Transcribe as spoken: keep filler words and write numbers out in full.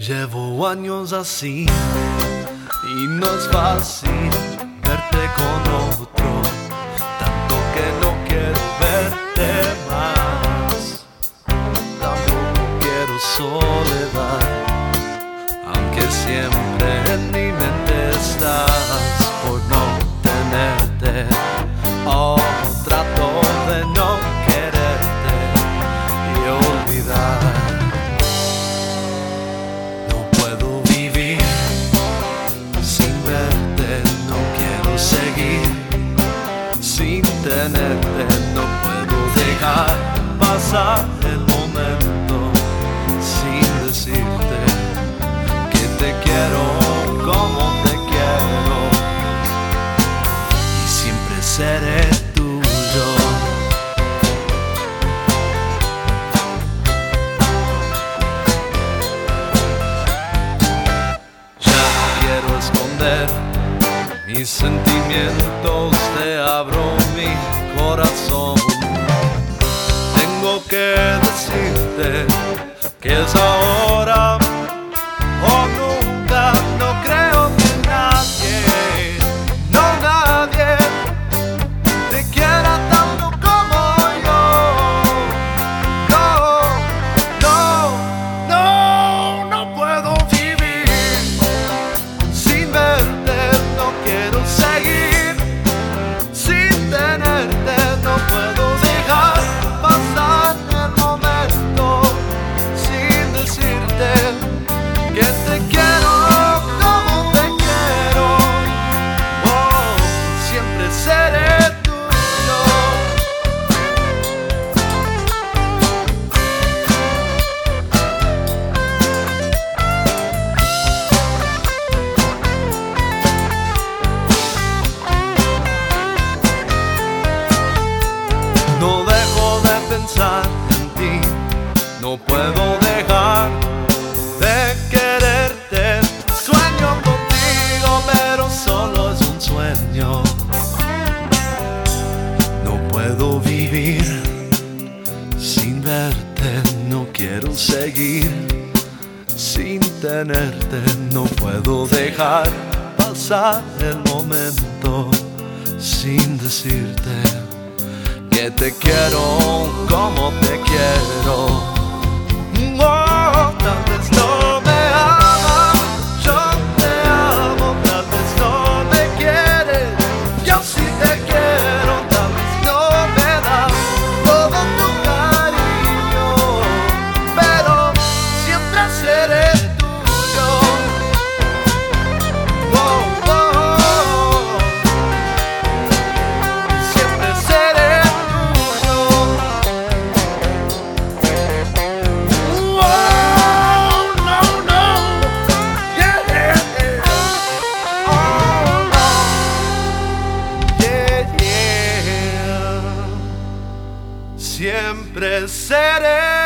Llevo años así y no es fácil verte con otro, tanto que no quiero verte más. Tampoco quiero soledad, aunque siempre en mi mente estás por no tenerte. Oh, trato de no quererte y olvidar. Tenerte, no puedo dejar pasar el momento sin decirte que te quiero como te quiero y siempre seré tuyo. Ya quiero esconder mis sentimientos, te abro mi corazón. Tengo que decirte que es ahora o nunca. No creo que nadie, no nadie, te quiera tanto como yo. No, no, no, no puedo vivir sin verte. No quiero seguir sin tenerte. No puedo dejar pasar el momento sin decirte que te quiero como te quiero. Oh, siempre seré tuyo. No dejo de pensar en ti, no puedo dejar de quererte. Sueño contigo, pero solo es un sueño. No puedo vivir sin verte, no quiero seguir sin tenerte. No puedo dejar pasar el momento sin decirte que te quiero como te quiero. Oh, tal vez no me amas, yo te amo. Tal vez no me quieres, yo sí te quiero. Tal vez no me das todo tu cariño, pero siempre seré tuyo. Oh, oh, siempre seré. Siempre seré